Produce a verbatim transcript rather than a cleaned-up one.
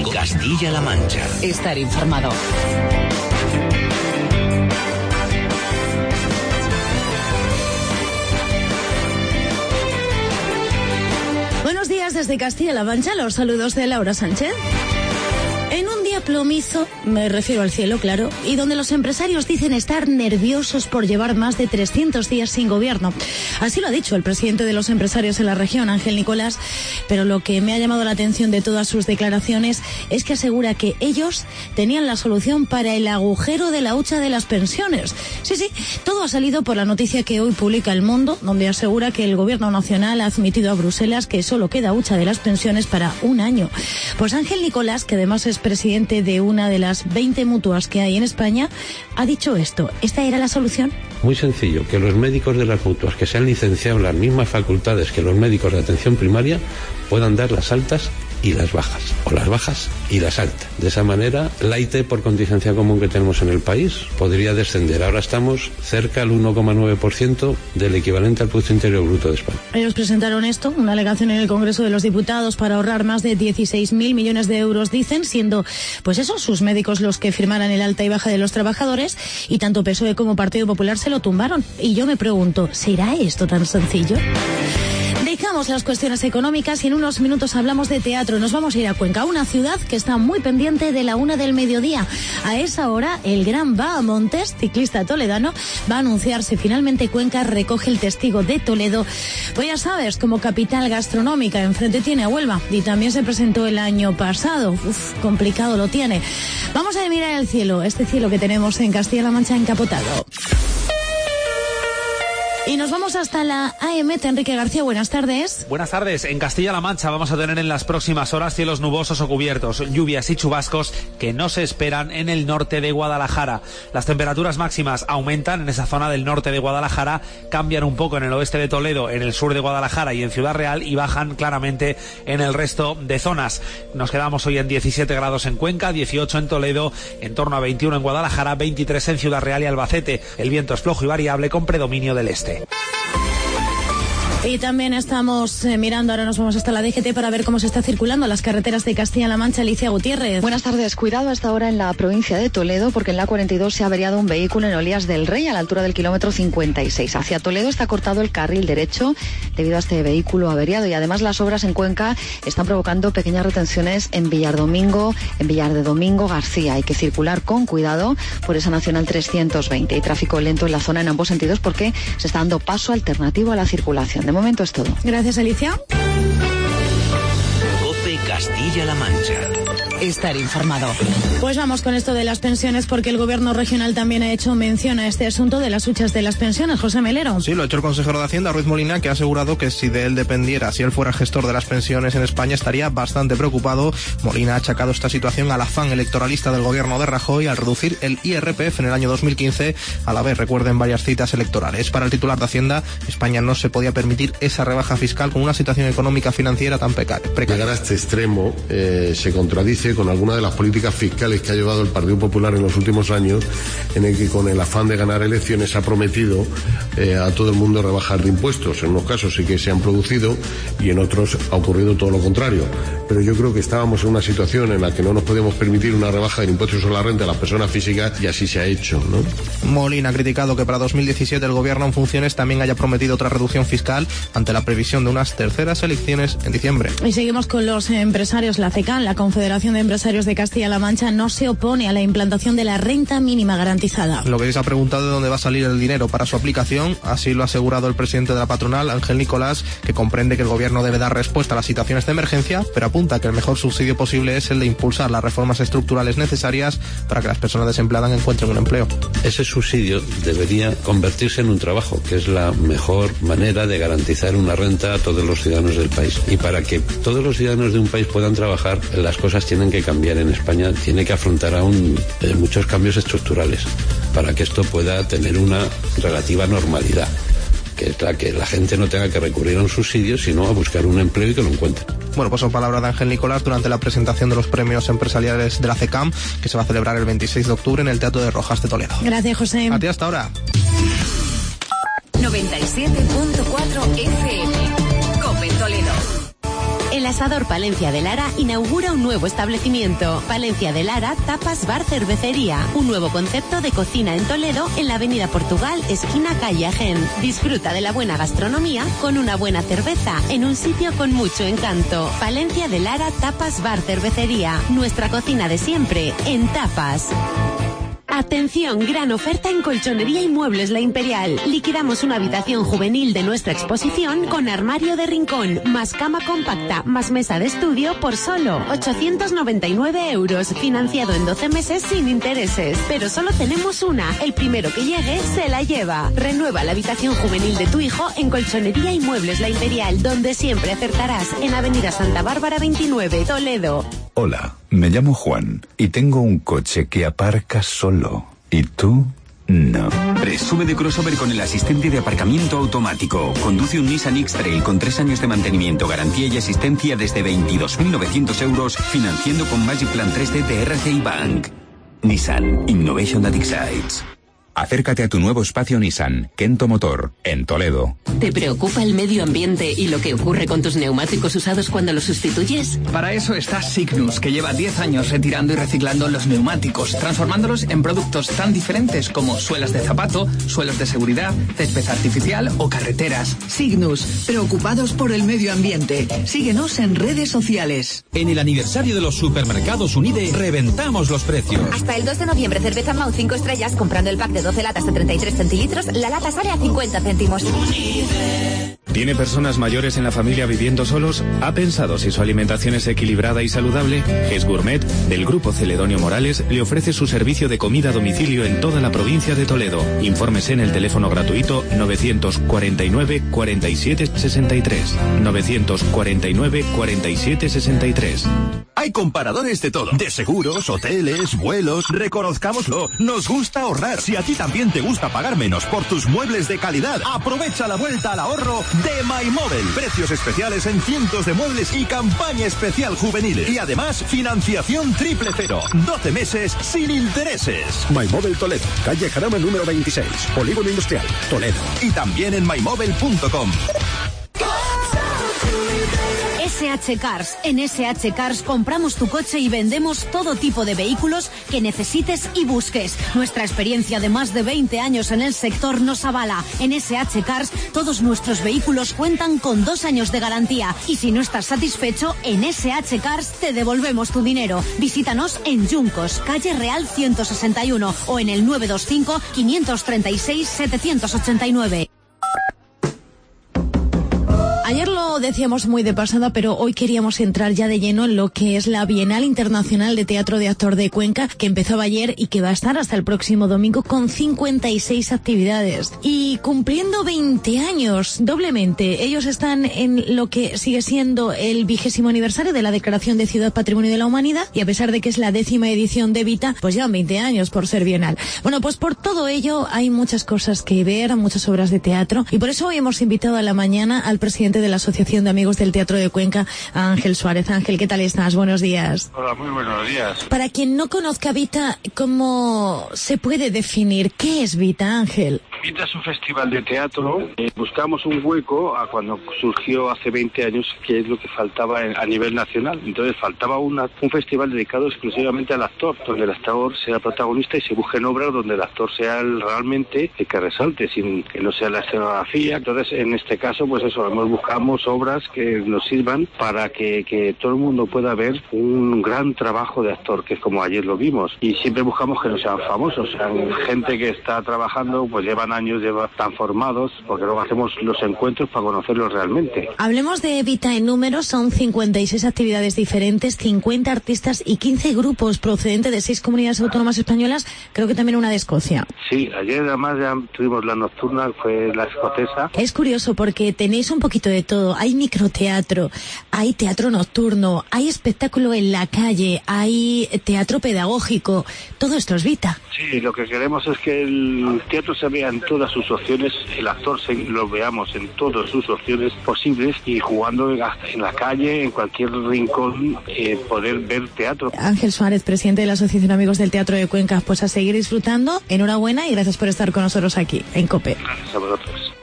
Castilla-La Mancha. Estar informado. Buenos días desde Castilla-La Mancha, los saludos de Laura Sánchez. En un día plomizo, me refiero al cielo, claro, y donde los empresarios dicen estar nerviosos por llevar más de trescientos días sin gobierno. Así lo ha dicho el presidente de los empresarios en la región, Ángel Nicolás, pero lo que me ha llamado la atención de todas sus declaraciones es que asegura que ellos tenían la solución para el agujero de la hucha de las pensiones. Sí, sí, todo ha salido por la noticia que hoy publica El Mundo, donde asegura que el gobierno nacional ha admitido a Bruselas que solo queda hucha de las pensiones para un año. Pues Ángel Nicolás, que además es presidente de una de las veinte mutuas que hay en España, ha dicho esto. ¿Esta era la solución? Muy sencillo, que los médicos de las mutuas que sean licenciados en las mismas facultades que los médicos de atención primaria puedan dar las altas y las bajas, o las bajas y las altas. De esa manera, la I T por contingencia común que tenemos en el país podría descender. Ahora estamos cerca del uno coma nueve por ciento del equivalente al Producto Interior Bruto de España. Ellos presentaron esto, una alegación en el Congreso de los Diputados para ahorrar más de dieciséis mil millones de euros, dicen, siendo, pues eso, sus médicos los que firmaran el alta y baja de los trabajadores, y tanto P S O E como Partido Popular se lo tumbaron. Y yo me pregunto, ¿será esto tan sencillo? Dejamos las cuestiones económicas y en unos minutos hablamos de teatro. Nos vamos a ir a Cuenca, una ciudad que está muy pendiente de la una del mediodía. A esa hora, el gran Bahamontes, ciclista toledano, va a anunciar si finalmente Cuenca recoge el testigo de Toledo. Pues ya sabes, como capital gastronómica, enfrente tiene a Huelva y también se presentó el año pasado. Uf, complicado lo tiene. Vamos a mirar el cielo, este cielo que tenemos en Castilla-La Mancha encapotado. Y nos vamos hasta la A M T. Enrique García, buenas tardes. Buenas tardes. En Castilla-La Mancha vamos a tener en las próximas horas cielos nubosos o cubiertos, lluvias y chubascos que no se esperan en el norte de Guadalajara. Las temperaturas máximas aumentan en esa zona del norte de Guadalajara, cambian un poco en el oeste de Toledo, en el sur de Guadalajara y en Ciudad Real, y bajan claramente en el resto de zonas. Nos quedamos hoy en diecisiete grados en Cuenca, dieciocho en Toledo, en torno a veintiuno en Guadalajara, veintitrés en Ciudad Real y Albacete. El viento es flojo y variable con predominio del este. Y también estamos eh, mirando, ahora nos vamos hasta la D G T para ver cómo se está circulando las carreteras de Castilla-La Mancha. Alicia Gutiérrez. Buenas tardes. Cuidado hasta ahora en la provincia de Toledo, porque en la cuarenta y dos se ha averiado un vehículo en Olías del Rey a la altura del kilómetro cincuenta y seis. Hacia Toledo está cortado el carril derecho debido a este vehículo averiado, y además las obras en Cuenca están provocando pequeñas retenciones en Villardomingo, en Villar de Domingo García. Hay que circular con cuidado por esa Nacional trescientos veinte. Hay tráfico lento en la zona en ambos sentidos porque se está dando paso alternativo a la circulación. De momento es todo. Gracias, Alicia. COPE Castilla-La Mancha. Estar informado. Pues vamos con esto de las pensiones, porque el gobierno regional también ha hecho mención a este asunto de las huchas de las pensiones. José Melero. Sí, lo ha hecho el consejero de Hacienda, Ruiz Molina, que ha asegurado que si de él dependiera, si él fuera gestor de las pensiones en España, estaría bastante preocupado. Molina ha achacado esta situación al afán electoralista del gobierno de Rajoy al reducir el I R P F en el año dos mil quince, a la vez, recuerden, varias citas electorales. Para el titular de Hacienda, España no se podía permitir esa rebaja fiscal con una situación económica financiera tan precaria. Llegar a este extremo eh, se contradice con alguna de las políticas fiscales que ha llevado el Partido Popular en los últimos años, en el que con el afán de ganar elecciones ha prometido eh, a todo el mundo rebajar de impuestos. En unos casos sí que se han producido y en otros ha ocurrido todo lo contrario. Pero yo creo que estábamos en una situación en la que no nos podíamos permitir una rebaja de impuestos sobre la renta a las personas físicas, y así se ha hecho, ¿no? Molina ha criticado que para dos mil diecisiete el gobierno en funciones también haya prometido otra reducción fiscal ante la previsión de unas terceras elecciones en diciembre. Y seguimos con los empresarios. La CECAN, la Confederación de Empresarios de Castilla-La Mancha, no se opone a la implantación de la renta mínima garantizada. Lo que se ha preguntado de dónde va a salir el dinero para su aplicación, así lo ha asegurado el presidente de la patronal, Ángel Nicolás, que comprende que el gobierno debe dar respuesta a las situaciones de emergencia, pero apunta que el mejor subsidio posible es el de impulsar las reformas estructurales necesarias para que las personas desempleadas encuentren un empleo. Ese subsidio debería convertirse en un trabajo, que es la mejor manera de garantizar una renta a todos los ciudadanos del país. Y para que todos los ciudadanos de un país puedan trabajar, las cosas tienen que cambiar en España, tiene que afrontar aún eh, muchos cambios estructurales para que esto pueda tener una relativa normalidad, que es la que la gente no tenga que recurrir a un subsidio, sino a buscar un empleo y que lo encuentre. Bueno, pues son palabras de Ángel Nicolás durante la presentación de los premios empresariales de la CECAM, que se va a celebrar el veintiséis de octubre en el Teatro de Rojas de Toledo. Gracias, José. A ti hasta ahora. noventa y siete punto cuatro F M. COPE Toledo. El Asador Palencia de Lara inaugura un nuevo establecimiento. Palencia de Lara, tapas, bar, cervecería. Un nuevo concepto de cocina en Toledo, en la avenida Portugal, esquina calle Agen. Disfruta de la buena gastronomía con una buena cerveza en un sitio con mucho encanto. Palencia de Lara, tapas, bar, cervecería. Nuestra cocina de siempre, en tapas. Atención, gran oferta en colchonería y muebles La Imperial. Liquidamos una habitación juvenil de nuestra exposición con armario de rincón, más cama compacta, más mesa de estudio por solo ochocientos noventa y nueve euros, financiado en doce meses sin intereses. Pero solo tenemos una, el primero que llegue se la lleva. Renueva la habitación juvenil de tu hijo en colchonería y muebles La Imperial, donde siempre acertarás, en Avenida Santa Bárbara veintinueve, Toledo. Hola, me llamo Juan y tengo un coche que aparca solo. ¿Y tú? No. Presume de crossover con el asistente de aparcamiento automático. Conduce un Nissan X-Trail con tres años de mantenimiento, garantía y asistencia desde veintidós mil novecientos euros, financiando con Magic Plan tres D de R C I Bank. Nissan Innovation that excites. Acércate a tu nuevo espacio Nissan, Kento Motor, en Toledo. ¿Te preocupa el medio ambiente y lo que ocurre con tus neumáticos usados cuando los sustituyes? Para eso está Signus, que lleva diez años retirando y reciclando los neumáticos, transformándolos en productos tan diferentes como suelas de zapato, suelos de seguridad, césped artificial o carreteras. Signus, preocupados por el medio ambiente. Síguenos en redes sociales. En el aniversario de los supermercados Unide, reventamos los precios. Hasta el dos de noviembre, cerveza Mau cinco estrellas, comprando el pack de doce latas de treinta y tres centilitros, la lata sale a cincuenta céntimos. ¿Tiene personas mayores en la familia viviendo solos? ¿Ha pensado si su alimentación es equilibrada y saludable? GES Gourmet, del Grupo Celedonio Morales, le ofrece su servicio de comida a domicilio en toda la provincia de Toledo. Infórmese en el teléfono gratuito novecientos cuarenta y nueve cuarenta y siete sesenta y tres. novecientos cuarenta y nueve cuarenta y siete sesenta y tres. Hay comparadores de todo, de seguros, hoteles, vuelos. Reconozcámoslo, nos gusta ahorrar. Si a ti también te gusta pagar menos por tus muebles de calidad, aprovecha la vuelta al ahorro de MyMobile. Precios especiales en cientos de muebles y campaña especial juvenil. Y además, financiación triple cero. doce meses sin intereses. MyMobile Toledo, calle Jarama número veintiséis, Polígono Industrial, Toledo. Y también en my mobile punto com. S H Cars. En S H Cars compramos tu coche y vendemos todo tipo de vehículos que necesites y busques. Nuestra experiencia de más de veinte años en el sector nos avala. En S H Cars todos nuestros vehículos cuentan con dos años de garantía. Y si no estás satisfecho, en S H Cars te devolvemos tu dinero. Visítanos en Yuncos, calle Real ciento sesenta y uno o en el nueve dos cinco, quinientos treinta y seis, setecientos ochenta y nueve. Ayer lo decíamos muy de pasada, pero hoy queríamos entrar ya de lleno en lo que es la Bienal Internacional de Teatro de Actor de Cuenca, que empezó ayer y que va a estar hasta el próximo domingo con cincuenta y seis actividades. Y cumpliendo veinte años, doblemente. Ellos están en lo que sigue siendo el vigésimo aniversario de la Declaración de Ciudad Patrimonio de la Humanidad, y a pesar de que es la décima edición de Vita, pues llevan veinte años por ser bienal. Bueno, pues por todo ello hay muchas cosas que ver, muchas obras de teatro, y por eso hoy hemos invitado a la mañana al presidente de la Asociación de Amigos del Teatro de Cuenca, Ángel Suárez. Ángel, ¿qué tal estás? Buenos días. Hola, muy buenos días. Para quien no conozca Vita, ¿cómo se puede definir? ¿Qué es Vita, Ángel? Vita es un festival de teatro. Eh, buscamos un hueco a cuando surgió hace veinte años, que es lo que faltaba en, a nivel nacional. Entonces faltaba una, un festival dedicado exclusivamente al actor, donde el actor sea protagonista y se busquen obras donde el actor sea el, realmente el que resalte, sin que no sea la escenografía. Entonces, en este caso, pues eso, hemos buscamos obras que nos sirvan para que, que todo el mundo pueda ver un gran trabajo de actor, que es como ayer lo vimos. Y siempre buscamos que no sean famosos, sean gente que está trabajando, pues llevan años llevan tan formados, porque luego hacemos los encuentros para conocerlos realmente. Hablemos de Vita en números, son cincuenta y seis actividades diferentes, cincuenta artistas y quince grupos procedentes de seis comunidades autónomas españolas, creo que también una de Escocia. Sí, ayer además ya tuvimos la nocturna, fue la escocesa. Es curioso porque tenéis un poquito de todo, hay microteatro, hay teatro nocturno, hay espectáculo en la calle, hay teatro pedagógico, todo esto es Vita. Sí, lo que queremos es que el teatro se vea en todas sus opciones, el actor se, lo veamos en todas sus opciones posibles y jugando en la calle, en cualquier rincón, eh, poder ver teatro. Ángel Suárez, presidente de la Asociación de Amigos del Teatro de Cuenca, pues a seguir disfrutando, enhorabuena y gracias por estar con nosotros aquí en COPE. Gracias a vosotros.